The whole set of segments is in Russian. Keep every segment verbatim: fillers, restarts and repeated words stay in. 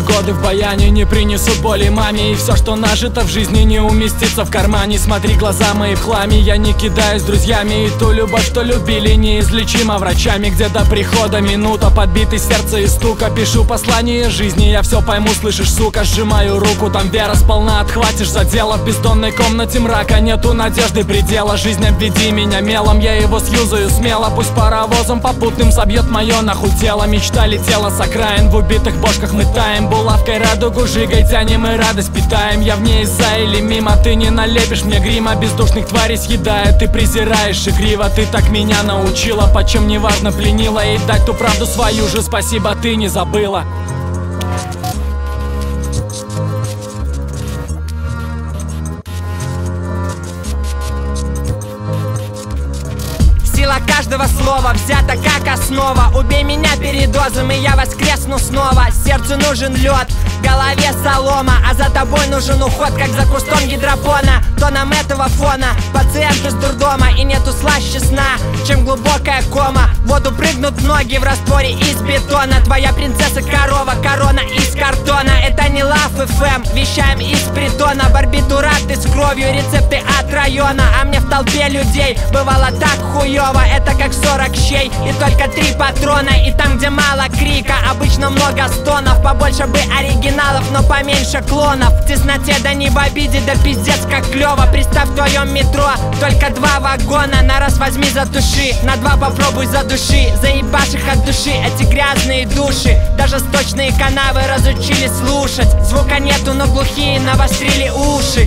годы в баяне не принесут боли маме. И все, что нажито в жизни, не уместится в кармане. Смотри, глаза мои в хламе, я не кидаюсь друзьями. И ту любовь, что любили, неизлечимо врачами. Где до прихода минута, подбитый сердце и стука. Пишу послание жизни, я все пойму, слышишь, сука. Сжимаю руку, там вера сполна, отхватишь за дело. В бездонной комнате мрака нету надежды предела. Жизнь, обведи меня мелом, я его сьюзаю смело. Пусть паровозом попутным собьет мое нахуй тело. Мечта летела с окраин, в убитых бошках мы таем. Булавкой радугу жигой тянем и радость питаем. Я в ней за или мимо, ты не налепишь мне грима. Бездушных тварей съедая, ты презираешь игриво. Ты так меня научила, почем неважно пленила. И дать ту правду свою же, спасибо, ты не забыла. Сила каждого слова взята как основа. Убей меня передозом, и я воскресну снова. Сердцу нужен лед, голове солома, а за тобой нужен уход, как за кустом гидропона. Тоном этого фона пациент из дурдома, и нету слаще сна, чем глубокая кома. В воду прыгнут ноги в растворе из бетона. Твоя принцесса корова, корона из картона. Это не Лав эф эм, вещаем из притона. Барбитураты с кровью, рецепты от района. А мне в толпе людей бывало так хуёво. Это как сорок щей и только три патрона. И там, где мало крика, обычно много стонов. Побольше бы оригиналов, но поменьше клонов. В тесноте, да не в обиде, да пиздец как клёво. Представь, в твоем метро только два вагона. На раз возьми затуши, на два попробуй задуши. Заебашь их от души, эти грязные души. Даже сточные канавы разучились слушать. Звука нету, но глухие навострили уши.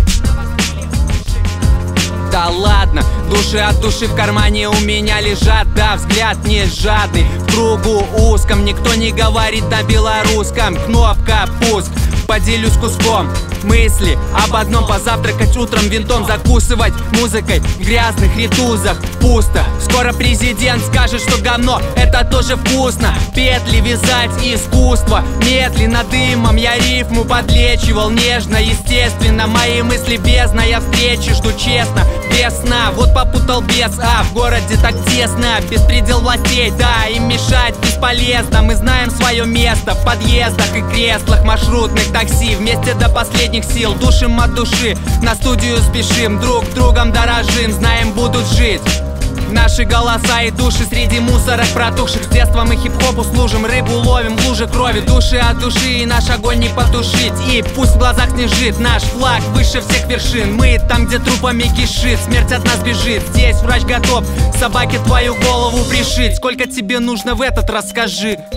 Да ладно, души от души в кармане у меня лежат. Да, взгляд не жадный, в кругу узком. Никто не говорит на белорусском. Кнопка пуск, поделюсь куском мысли об одном: позавтракать утром винтом, закусывать музыкой в грязных ритузах. Пусто, скоро президент скажет, что говно это тоже вкусно. Петли вязать искусство, медленно дымом я рифму подлечивал. Нежно, естественно, мои мысли бездна. Я встречи жду честно, без сна. Вот попутал без, а в городе так тесно. Беспредел властей, да, им мешать бесполезно. Мы знаем свое место в подъездах и креслах маршрутных такси. Вместе до последних сил, душим от души, на студию спешим, друг другом дорожим. Знаем, будут жить наши голоса и души среди мусорок протухших. С детства мы хип-хопу служим, рыбу ловим в луже крови. Души от души, и наш огонь не потушить. И пусть в глазах снежит наш флаг выше всех вершин. Мы там, где трупами кишит, смерть от нас бежит. Здесь врач готов собаке твою голову пришить. Сколько тебе нужно в этот раз, скажи?